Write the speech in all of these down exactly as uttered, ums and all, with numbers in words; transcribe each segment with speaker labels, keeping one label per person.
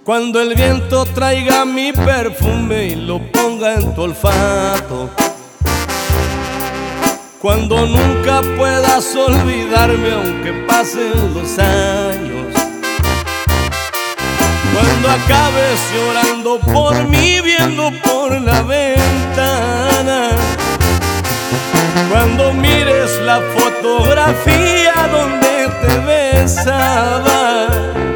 Speaker 1: Cuando el viento traiga mi perfume y lo ponga en tu olfato. Cuando nunca puedas olvidarme aunque pasen los años. Cuando acabes llorando por mí viendo por la ventana. Cuando mires la fotografía donde te besaba.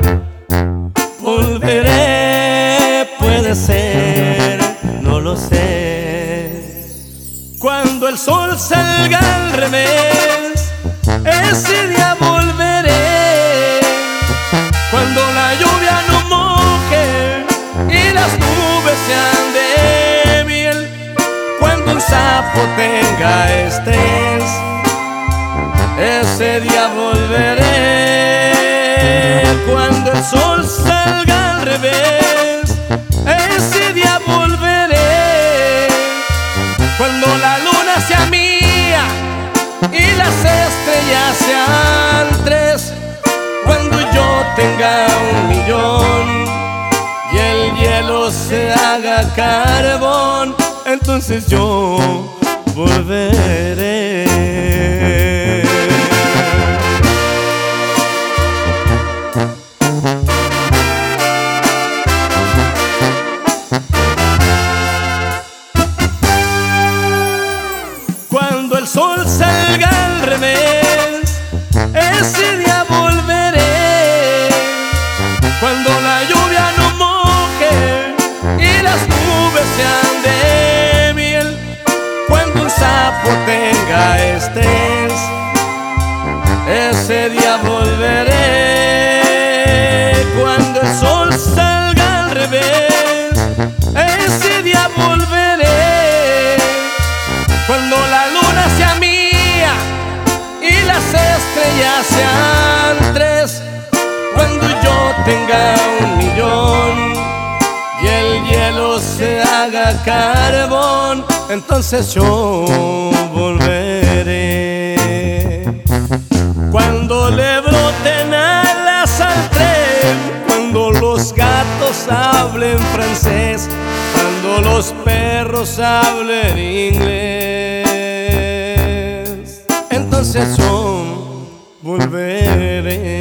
Speaker 1: Volveré, puede ser, no lo sé. Cuando el sol salga al revés, ese día volveré. Cuando la lluvia no moje y las nubes sean de miel. Cuando un sapo tenga estrés, ese día volveré. Cuando el sol salga al revés, ese día volveré. Cuando la luna sea mía y las estrellas sean tres. Cuando yo tenga un millón y el hielo se haga carbón, entonces yo volveré. Cuando el sol salga al revés, ese día volveré. Cuando la lluvia no moje y las nubes sean de miel. Cuando un sapo tenga estrés, ese día volveré. Cuando el sol salga al revés, ese día volveré. Cuando la luna sea mía y las estrellas sean tres. Cuando yo tenga un millón y el hielo se haga carbón, entonces yo volveré. Cuando le broten alas al tren, cuando los gatos hablen francés, cuando los perros hablen inglés, entonces yo volveré.